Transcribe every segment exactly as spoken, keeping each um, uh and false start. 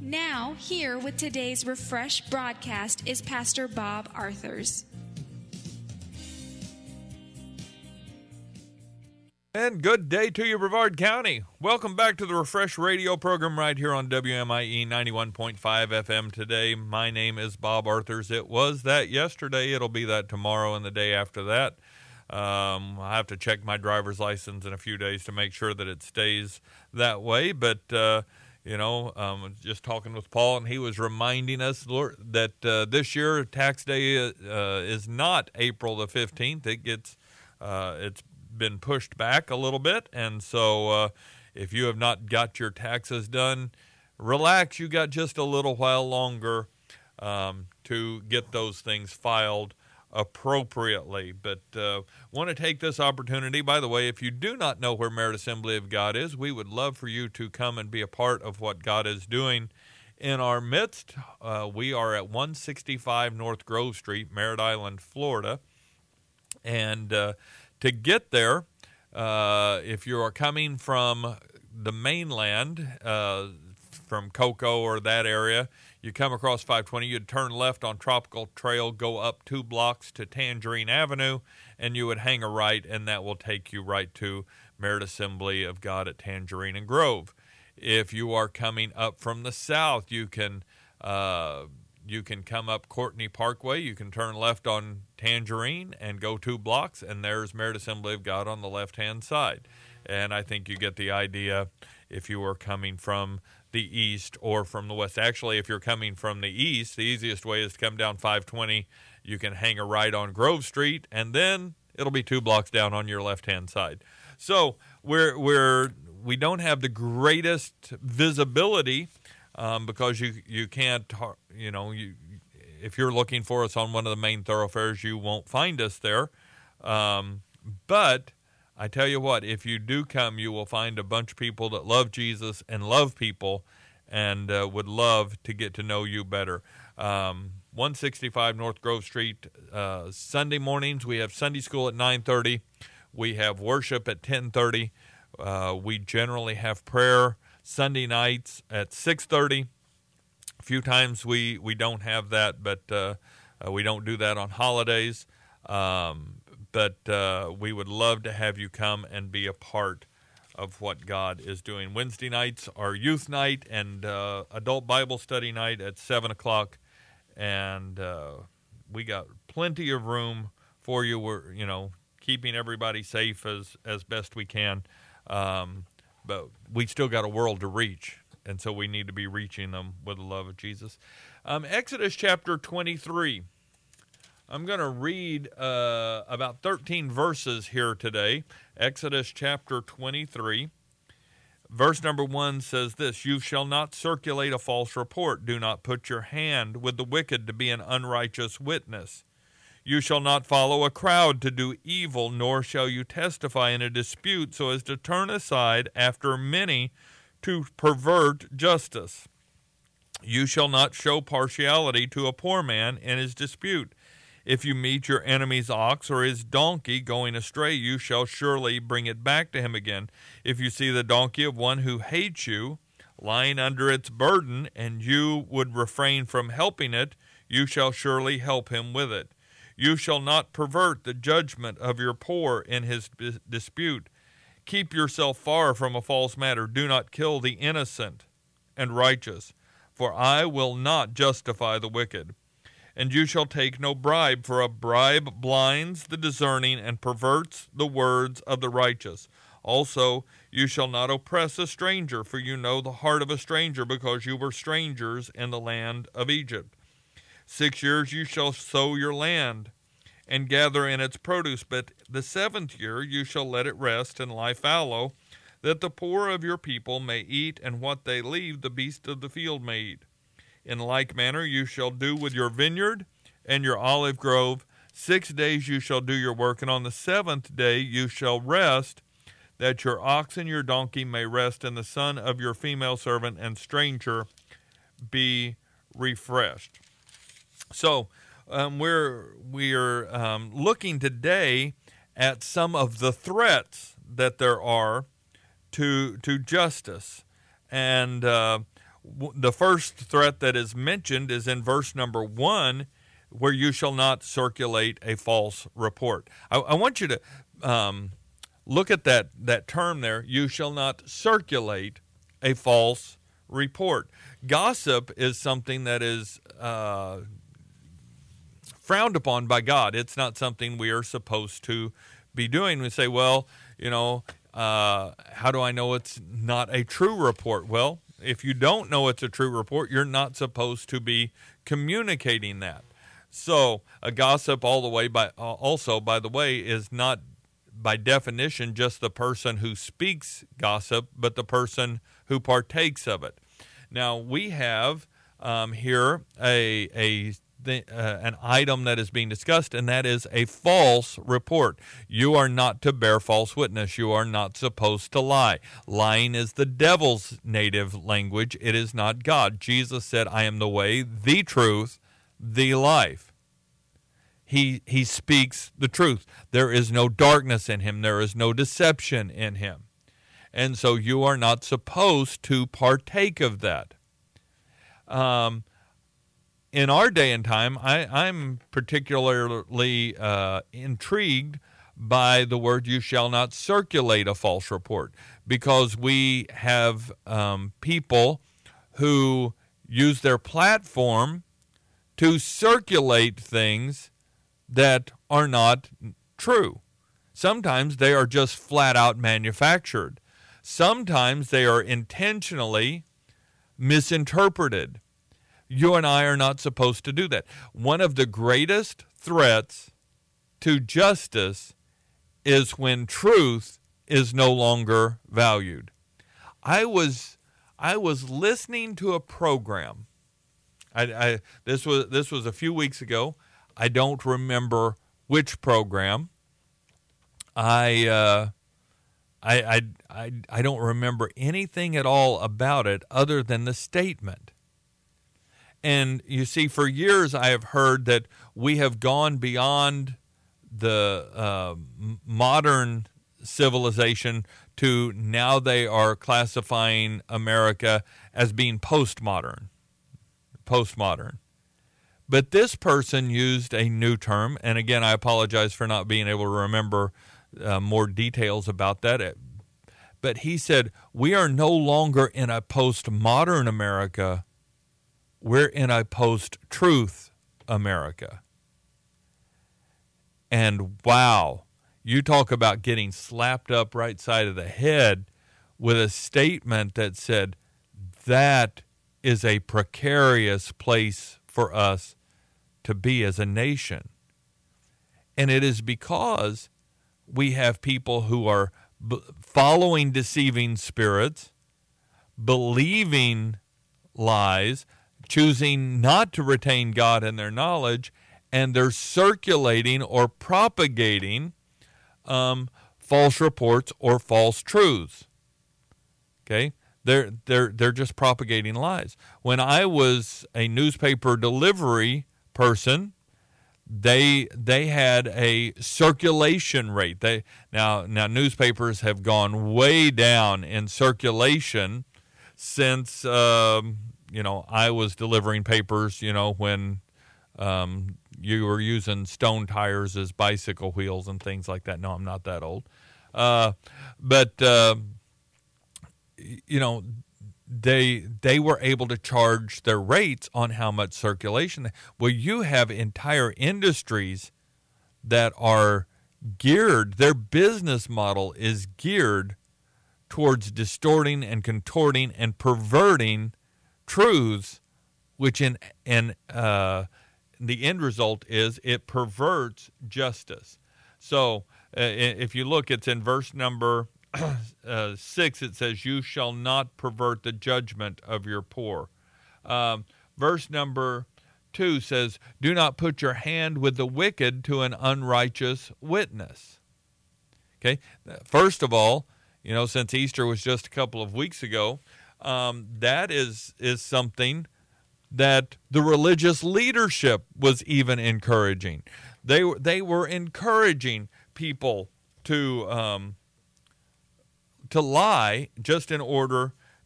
Now, here with today's Refresh broadcast is Pastor Bob Arthurs. And good day to you, Brevard County. Welcome back to the Refresh Radio program right here on W M I E ninety-one point five F M today. My name is Bob Arthurs. It was that yesterday. It'll be that tomorrow and the day after that. Um, I have to check my driver's license in a few days to make sure that it stays that way. But, uh, you know, um, just talking with Paul, and he was reminding us Lord, that uh, this year tax day uh, is not April the fifteenth. It gets, uh, it's been pushed back a little bit, and so uh, if you have not got your taxes done, relax. You got just a little while longer um, to get those things filed appropriately. But uh, want to take this opportunity. By the way, if you do not know where Merit Assembly of God is, we would love for you to come and be a part of what God is doing in our midst. Uh, we are at one sixty-five North Grove Street, Merritt Island, Florida, and uh, to get there, uh, if you are coming from the mainland, uh, from Cocoa or that area, you come across five twenty, you'd turn left on Tropical Trail, go up two blocks to Tangerine Avenue, and you would hang a right, and that will take you right to Merit Assembly of God at Tangerine and Grove. If you are coming up from the south, you can uh, you can come up Courtney Parkway, you can turn left on Tangerine and go two blocks, and there's Merit Assembly of God on the left-hand side. And I think you get the idea if you are coming from the east or from the west. Actually, if you're coming from the east, the easiest way is to come down five twenty. You can hang a right on Grove Street, and then it'll be two blocks down on your left-hand side. So we're we're we don't have the greatest visibility um, because you you can't you know you if you're looking for us on one of the main thoroughfares, you won't find us there. Um, but I tell you what, if you do come, you will find a bunch of people that love Jesus and love people and uh, would love to get to know you better. Um, one sixty-five North Grove Street, uh, Sunday mornings, we have Sunday school at nine thirty. We have worship at ten thirty. Uh, we generally have prayer Sunday nights at six thirty. A few times we, we don't have that, but uh, uh, we don't do that on holidays. Um, but uh, we would love to have you come and be a part of what God is doing. Wednesday nights are youth night and uh, adult Bible study night at seven o'clock. And uh, we got plenty of room for you. We're, you know, keeping everybody safe as, as best we can. Um, but we still got a world to reach. And so we need to be reaching them with the love of Jesus. Um, Exodus chapter twenty-three. I'm going to read uh, about thirteen verses here today. Exodus chapter twenty-three. Verse number one says this: You shall not circulate a false report. Do not put your hand with the wicked to be an unrighteous witness. You shall not follow a crowd to do evil, nor shall you testify in a dispute so as to turn aside after many to pervert justice. You shall not show partiality to a poor man in his dispute. If you meet your enemy's ox or his donkey going astray, you shall surely bring it back to him again. If you see the donkey of one who hates you lying under its burden, and you would refrain from helping it, you shall surely help him with it. You shall not pervert the judgment of your poor in his dispute. Keep yourself far from a false matter. Do not kill the innocent and righteous, for I will not justify the wicked. And you shall take no bribe, for a bribe blinds the discerning and perverts the words of the righteous. Also, you shall not oppress a stranger, for you know the heart of a stranger, because you were strangers in the land of Egypt. Six years you shall sow your land and gather in its produce, but the seventh year you shall let it rest and lie fallow, that the poor of your people may eat, and what they leave the beasts of the field may eat. In like manner you shall do with your vineyard and your olive grove. Six days you shall do your work, and on the seventh day you shall rest, that your ox and your donkey may rest, and the son of your female servant and stranger be refreshed. So um, we're we're um, looking today at some of the threats that there are to to justice, and uh, the first threat that is mentioned is in verse number one, where you shall not circulate a false report. I, I want you to um, look at that, that term there, you shall not circulate a false report. Gossip is something that is uh, frowned upon by God. It's not something we are supposed to be doing. We say, well, you know, uh, how do I know it's not a true report? Well, if you don't know it's a true report, you're not supposed to be communicating that. So a gossip all the way by uh, also, by the way, is not by definition just the person who speaks gossip, but the person who partakes of it. Now we have um, here a a th- uh, an item that is being discussed, and that is a false report. You are not to bear false witness. You are not supposed to lie. Lying is the devil's native language. It is not God. Jesus said, "I am the way, the truth, the life." He he speaks the truth. There is no darkness in him. There is no deception in him. And so you are not supposed to partake of that. Um, in our day and time, I, I'm particularly uh, intrigued by the word you shall not circulate a false report, because we have um, people who use their platform to circulate things that are not true. Sometimes they are just flat out manufactured. Sometimes they are intentionally misinterpreted. You and I are not supposed to do that. One of the greatest threats to justice is when truth is no longer valued. I was I was listening to a program. I, I this was this was a few weeks ago. I don't remember which program. I uh, I, I, I, I don't remember anything at all about it other than the statement. And you see, for years I have heard that we have gone beyond the uh, modern civilization to now they are classifying America as being postmodern. Postmodern. But this person used a new term, and again, I apologize for not being able to remember uh, more details about that. But he said, we are no longer in a postmodern America. We're in a post-truth America. And wow, you talk about getting slapped up right side of the head with a statement that said, that is a precarious place for us to be as a nation. And it is because we have people who are b- following deceiving spirits, believing lies, choosing not to retain God in their knowledge, and they're circulating or propagating um, false reports or false truths. Okay? They're, they're, they're just propagating lies. When I was a newspaper delivery person, they they had a circulation rate. They now now newspapers have gone way down in circulation since um, you know I was delivering papers. You know when um, you were using stone tires as bicycle wheels and things like that. No, I'm not that old, uh, but uh, you know. They they were able to charge their rates on how much circulation. Well, you have entire industries that are geared, their business model is geared towards distorting and contorting and perverting truths, which in, in uh, the end result is it perverts justice. So uh, if you look, it's in verse number Uh, six, it says, you shall not pervert the judgment of your poor. Um, verse number two says, do not put your hand with the wicked to an unrighteous witness. Okay, first of all, you know, since Easter was just a couple of weeks ago, um, that is is something that the religious leadership was even encouraging. They, they were encouraging people to... Um, to lie just in order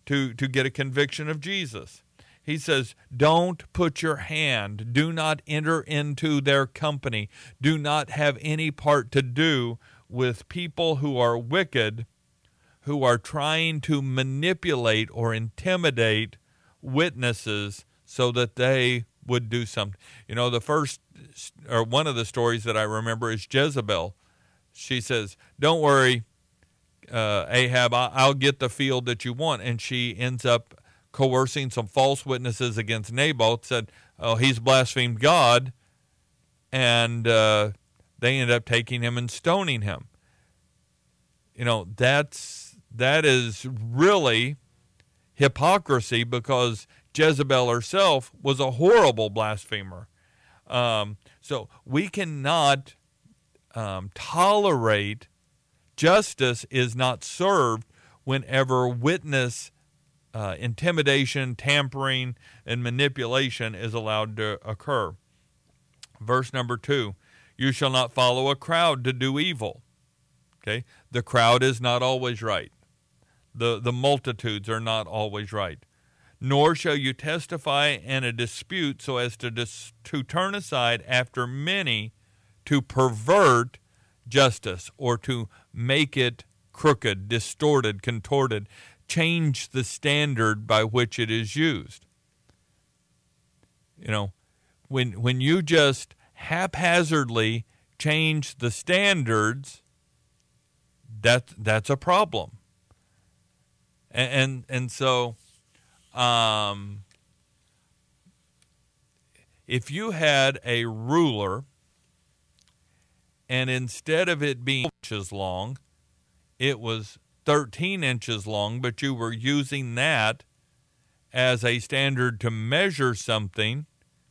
to, to get a conviction of Jesus. He says, don't put your hand, do not enter into their company, do not have any part to do with people who are wicked, who are trying to manipulate or intimidate witnesses so that they would do something. You know, the first, or one of the stories that I remember is Jezebel. She says, don't worry, uh, Ahab, I'll get the field that you want. And she ends up coercing some false witnesses against Naboth, said, oh, he's blasphemed God, and uh, they ended up taking him and stoning him. You know, that's that is really hypocrisy, because Jezebel herself was a horrible blasphemer. Um, so we cannot um, tolerate justice is not served whenever witness uh, intimidation, tampering, and manipulation is allowed to occur. Verse number two, you shall not follow a crowd to do evil. Okay, the crowd is not always right. The, the multitudes are not always right. Nor shall you testify in a dispute so as to dis, to turn aside after many to pervert justice, or to make it crooked, distorted, contorted, change the standard by which it is used. You know, when when you just haphazardly change the standards, that that's a problem. And and, and so um, if you had a ruler, and instead of it being inches long, it was thirteen inches long, but you were using that as a standard to measure something,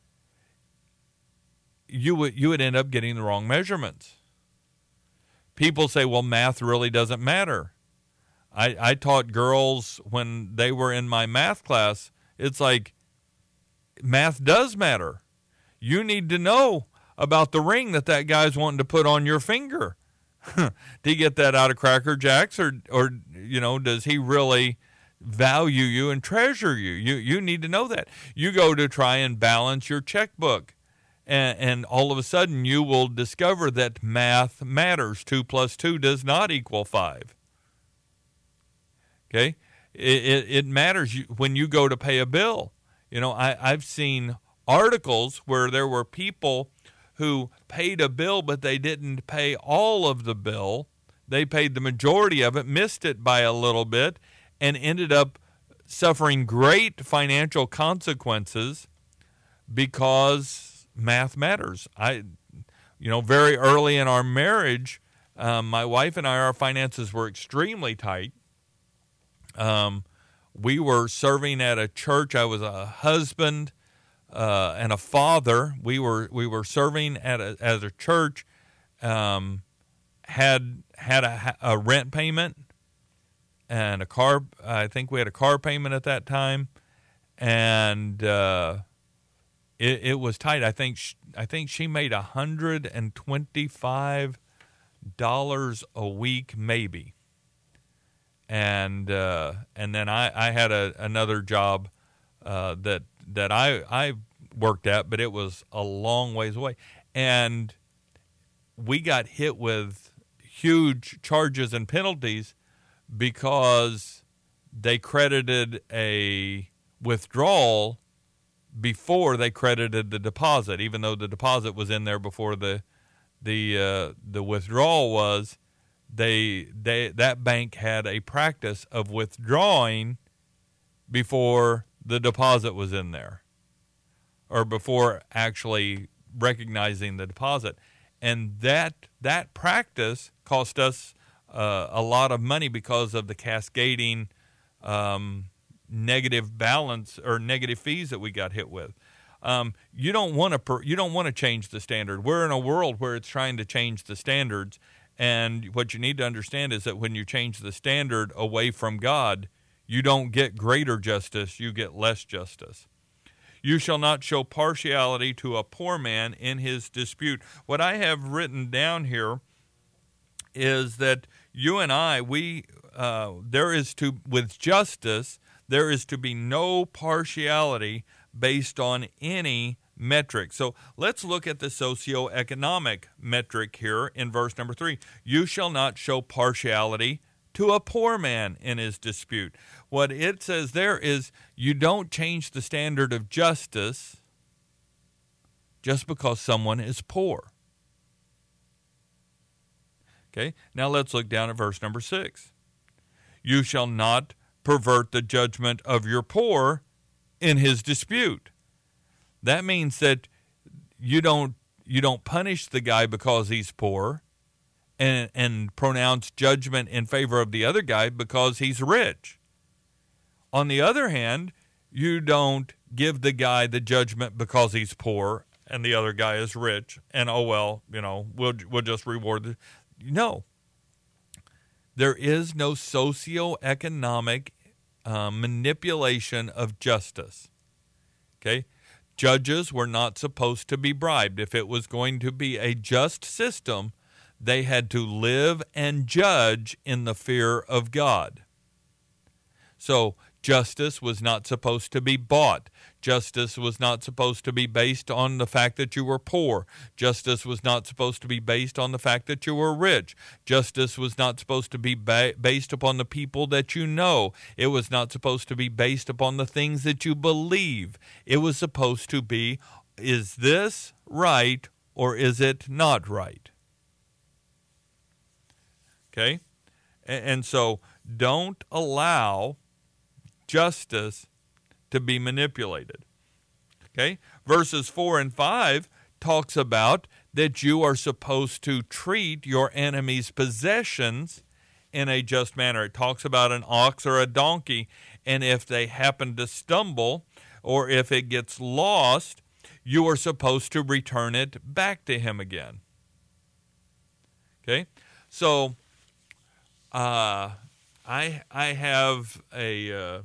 you would you would end up getting the wrong measurements. People say, well, math really doesn't matter. I, I taught girls when they were in my math class, it's like, math does matter. You need to know about the ring that that guy's wanting to put on your finger. Did he get that out of Cracker Jacks, or, or you know, does he really value you and treasure you? You you need to know that. You go to try and balance your checkbook, and, and all of a sudden you will discover that math matters. Two plus two does not equal five. Okay? It, it, it matters when you go to pay a bill. You know, I, I've seen articles where there were people who paid a bill, but they didn't pay all of the bill. They paid the majority of it, missed it by a little bit, and ended up suffering great financial consequences because math matters. I, you know, very early in our marriage, um, my wife and I, our finances were extremely tight. Um, we were serving at a church. I was a husband Uh, and a father. We were we were serving at a, at a church, um, had had a, a rent payment and a car. I think we had a car payment at that time, and uh, it, it was tight. I think she, I think she made a hundred and twenty five dollars a week, maybe, and uh, and then I, I had a another job uh, that. that I, I worked at, but it was a long ways away. And we got hit with huge charges and penalties because they credited a withdrawal before they credited the deposit, even though the deposit was in there before the the uh, the withdrawal was. They they that bank had a practice of withdrawing before the deposit was in there, or before actually recognizing the deposit. And that that practice cost us uh, a lot of money because of the cascading um, negative balance or negative fees that we got hit with. Um, you don't want to per, you don't want to change the standard. We're in a world where it's trying to change the standards, and what you need to understand is that when you change the standard away from God, you don't get greater justice, you get less justice. You shall not show partiality to a poor man in his dispute. What I have written down here is that you and I, we uh, there is to, with justice, There is to be no partiality based on any metric. So let's look at the socioeconomic metric here in verse number three. You shall not show partiality to a poor man in his dispute. What it says there is you don't change the standard of justice just because someone is poor. Okay, now let's look down at verse number six. You shall not pervert the judgment of your poor in his dispute. That means that you don't you don't punish the guy because he's poor and and pronounce judgment in favor of the other guy because he's rich. On the other hand, you don't give the guy the judgment because he's poor and the other guy is rich and oh well, you know, we'll we'll just reward the No. There is no socioeconomic uh, manipulation of justice. Okay? Judges were not supposed to be bribed. If it was going to be a just system, they had to live and judge in the fear of God. So justice was not supposed to be bought. Justice was not supposed to be based on the fact that you were poor. Justice was not supposed to be based on the fact that you were rich. Justice was not supposed to be ba- based upon the people that you know. It was not supposed to be based upon the things that you believe. It was supposed to be, is this right or is it not right? Okay? And, and so don't allow justice to be manipulated. Okay? Verses four and five talks about that you are supposed to treat your enemy's possessions in a just manner. It talks about an ox or a donkey, and if they happen to stumble or if it gets lost, you are supposed to return it back to him again. Okay? So uh, I I have a uh,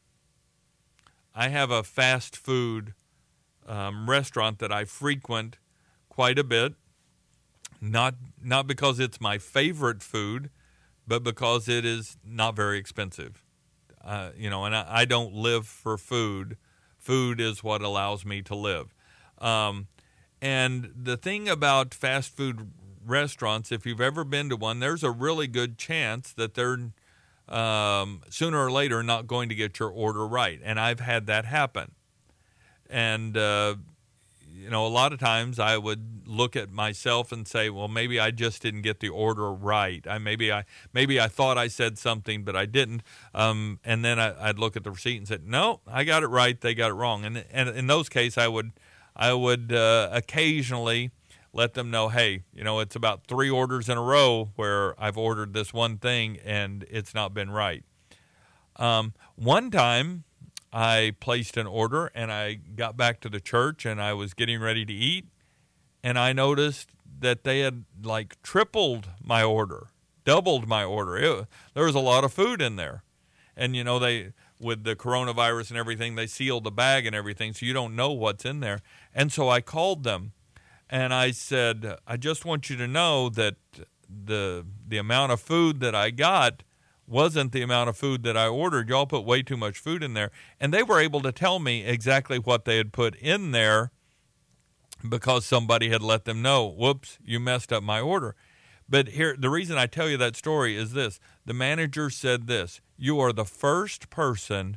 I have a fast food um, restaurant that I frequent quite a bit, not not because it's my favorite food, but because it is not very expensive. Uh, you know, and I, I don't live for food. Food is what allows me to live. Um, and the thing about fast food restaurants, if you've ever been to one, there's a really good chance that they're Um, sooner or later not going to get your order right. And I've had that happen. And, uh, you know, a lot of times I would look at myself and say, well, maybe I just didn't get the order right. I maybe I maybe I thought I said something, but I didn't. Um, and then I, I'd look at the receipt and say, no, I got it right. They got it wrong. And, and in those cases, I would, I would uh, occasionally let them know, hey, you know, it's about three orders in a row where I've ordered this one thing and it's not been right. Um, one time I placed an order and I got back to the church and I was getting ready to eat and I noticed that they had like tripled my order, doubled my order. It, there was a lot of food in there. And, you know, they, with the coronavirus and everything, they sealed the bag and everything, so you don't know what's in there. And so I called them. And I said, I just want you to know that the the amount of food that I got wasn't the amount of food that I ordered. Y'all put way too much food in there. And they were able to tell me exactly what they had put in there because somebody had let them know, whoops, you messed up my order. But here, the reason I tell you that story is this. The manager said this, you are the first person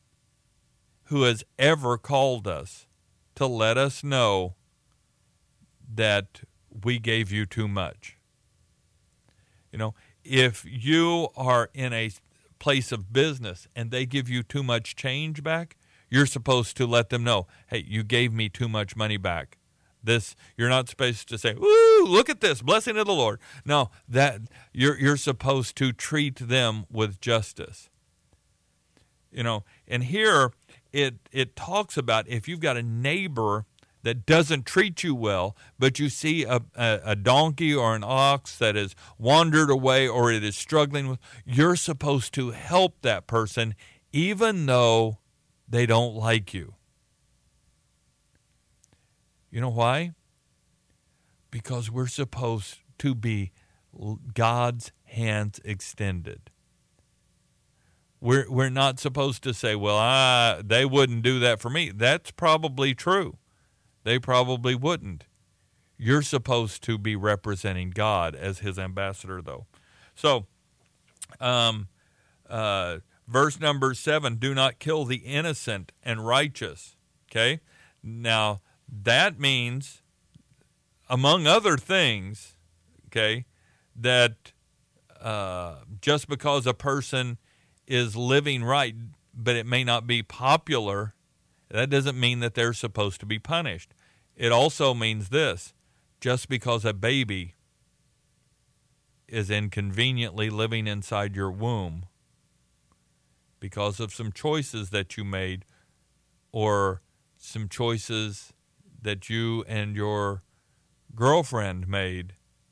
who has ever called us to let us know that we gave you too much. You know, if you are in a place of business and they give you too much change back, you're supposed to let them know, hey, you gave me too much money back. This, you're not supposed to say, woo, look at this, blessing of the Lord. No, that you're you're supposed to treat them with justice. You know, and here it it talks about if you've got a neighbor that doesn't treat you well, but you see a, a, a donkey or an ox that has wandered away or it is struggling with, you're supposed to help that person even though they don't like you. You know why? Because we're supposed to be God's hands extended. We're we're not supposed to say, well, I, they wouldn't do that for me. That's probably true. They probably wouldn't. You're supposed to be representing God as his ambassador, though. So, um, uh, verse number seven, do not kill the innocent and righteous. Okay? Now, that means, among other things, okay, that uh, just because a person is living right, but it may not be popular, that doesn't mean that they're supposed to be punished. It also means this: just because a baby is inconveniently living inside your womb because of some choices that you made or some choices that you and your girlfriend made,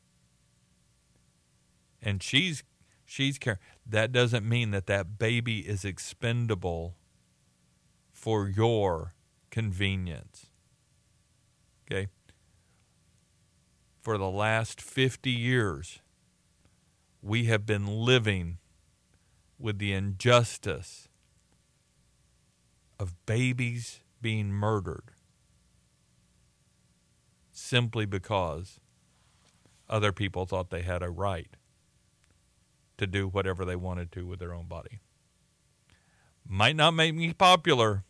and she's she's care that doesn't mean that that baby is expendable for your convenience. Okay? For the last fifty years, we have been living with the injustice of babies being murdered simply because other people thought they had a right to do whatever they wanted to with their own body. Might not make me popular,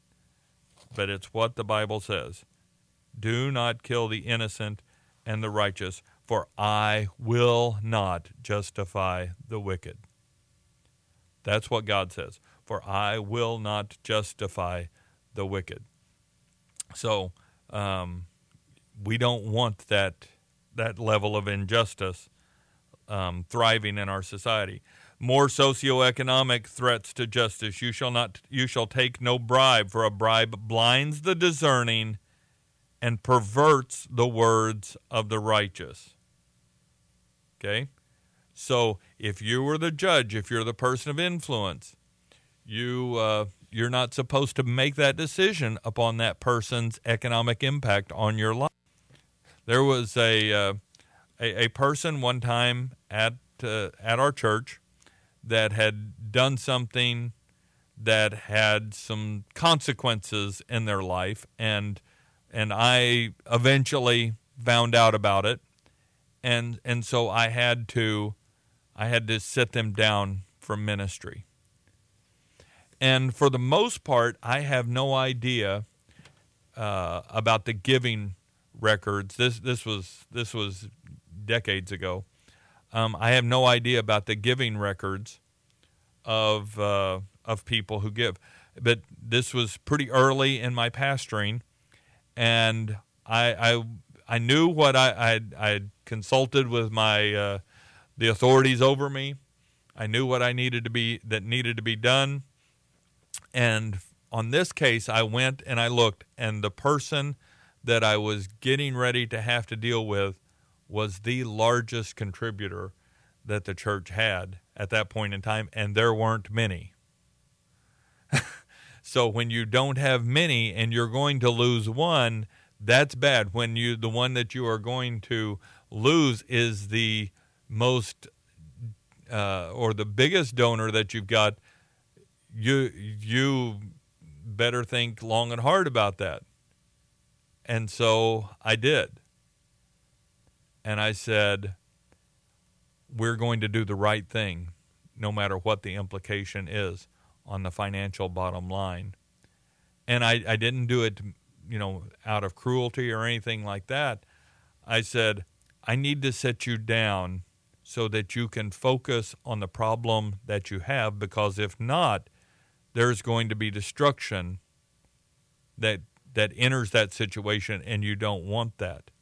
but it's what the Bible says. Do not kill the innocent and the righteous, for I will not justify the wicked. That's what God says. For I will not justify the wicked. So um, we don't want that that level of injustice um, thriving in our society. More socioeconomic threats to justice. You shall not. You shall take no bribe, for a bribe blinds the discerning and perverts the words of the righteous. Okay? So if you were the judge, if you're the person of influence, you, uh, you're not supposed to make that decision upon that person's economic impact on your life. There was a, uh, a, a person one time at, uh, at our church that had done something that had some consequences in their life, and and I eventually found out about it, and and so I had to I had to sit them down from ministry. And for the most part, I have no idea uh, about the giving records. This this was this was decades ago. Um, I have no idea about the giving records of uh, of people who give, but this was pretty early in my pastoring. And I, I I knew what I I I consulted with my uh, the authorities over me. I knew what I needed to be that needed to be done. And on this case, I went and I looked, and the person that I was getting ready to have to deal with was the largest contributor that the church had at that point in time, and there weren't many. So when you don't have many and you're going to lose one, that's bad. When you the one that you are going to lose is the most uh, or the biggest donor that you've got, you you better think long and hard about that. And so I did. And I said, we're going to do the right thing, no matter what the implication is on the financial bottom line. And I, I didn't do it, you know, out of cruelty or anything like that. I said, I need to set you down so that you can focus on the problem that you have, because if not, there's going to be destruction that that enters that situation, and you don't want that.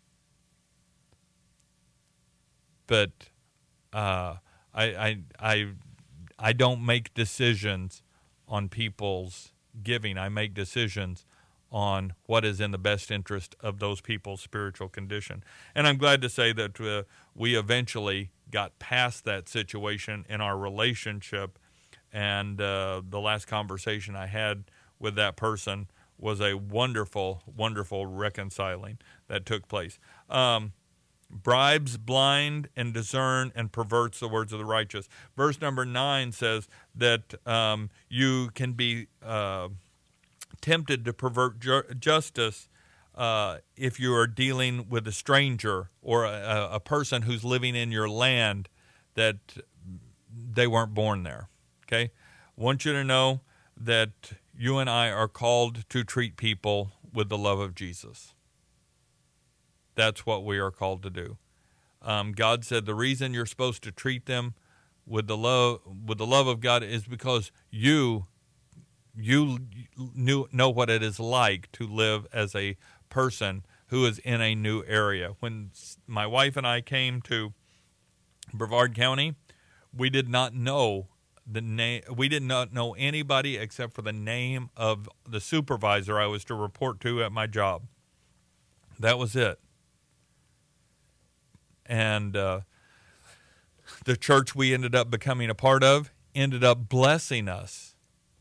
But uh, I, I I I don't make decisions on people's giving. I make decisions on what is in the best interest of those people's spiritual condition. And I'm glad to say that uh, we eventually got past that situation in our relationship. And uh, the last conversation I had with that person was a wonderful, wonderful reconciling that took place. Um, bribes blind and discern and perverts the words of the righteous. Verse number nine says that um, you can be uh, tempted to pervert ju- justice uh, if you are dealing with a stranger or a, a person who's living in your land that they weren't born there. Okay? I want you to know that you and I are called to treat people with the love of Jesus. That's what we are called to do. Um, God said the reason you're supposed to treat them with the love with the love of God is because you you knew, know what it is like to live as a person who is in a new area. When my wife and I came to Brevard County, we did not know the name. We did not know anybody except for the name of the supervisor I was to report to at my job. That was it. And uh, the church we ended up becoming a part of ended up blessing us,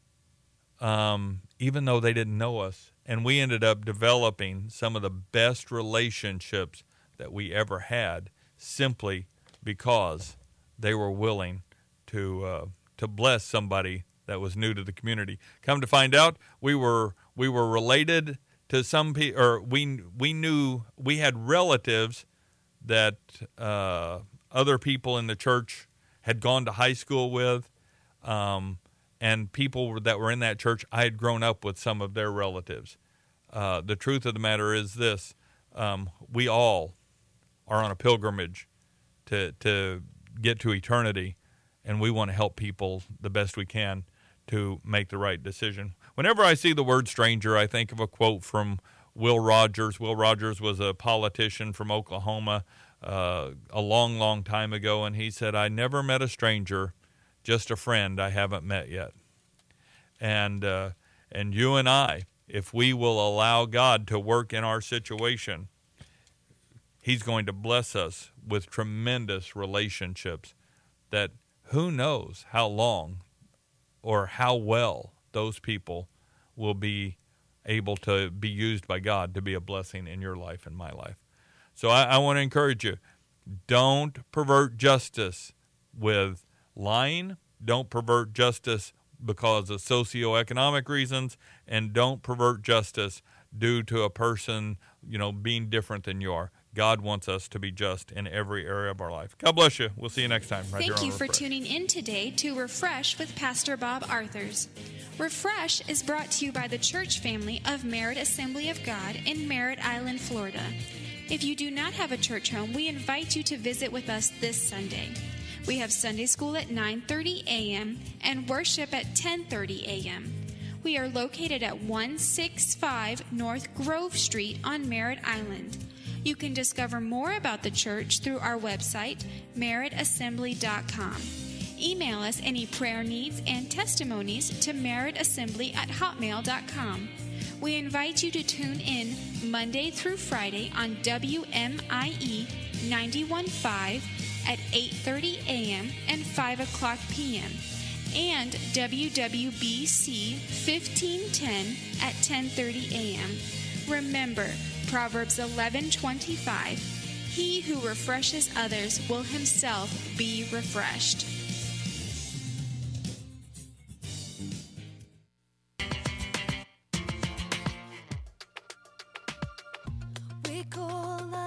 um, even though they didn't know us. And we ended up developing some of the best relationships that we ever had simply because they were willing to uh, to bless somebody that was new to the community. Come to find out, we were we were related to some people, or we we knew we had relatives that uh, other people in the church had gone to high school with, um, and people that were in that church, I had grown up with some of their relatives. Uh, the truth of the matter is this: um, we all are on a pilgrimage to to get to eternity, and we want to help people the best we can to make the right decision. Whenever I see the word stranger, I think of a quote from Will Rogers. Will Rogers was a politician from Oklahoma uh, a long, long time ago, and he said, "I never met a stranger, just a friend I haven't met yet." And uh, and you and I, if we will allow God to work in our situation, He's going to bless us with tremendous relationships that who knows how long or how well those people will be able to be used by God to be a blessing in your life and my life. So I, I want to encourage you, don't pervert justice with lying. Don't pervert justice because of socioeconomic reasons, and don't pervert justice due to a person, you know, being different than you are. God wants us to be just in every area of our life. God bless you. We'll see you next time. Right Thank here you on for Refresh. tuning in today to Refresh with Pastor Bob Arthurs. Refresh is brought to you by the church family of Merritt Assembly of God in Merritt Island, Florida. If you do not have a church home, we invite you to visit with us this Sunday. We have Sunday school at nine thirty a.m. and worship at ten thirty a.m. We are located at one sixty-five North Grove Street on Merritt Island. You can discover more about the church through our website, merritt assembly dot com. Email us any prayer needs and testimonies to merrittassembly at hotmail dot com. We invite you to tune in Monday through Friday on W M I E ninety-one point five at eight thirty a.m. and five o'clock p.m. and W W B C fifteen ten at ten thirty a.m. Remember, Proverbs eleven twenty-five, he who refreshes others will himself be refreshed. We call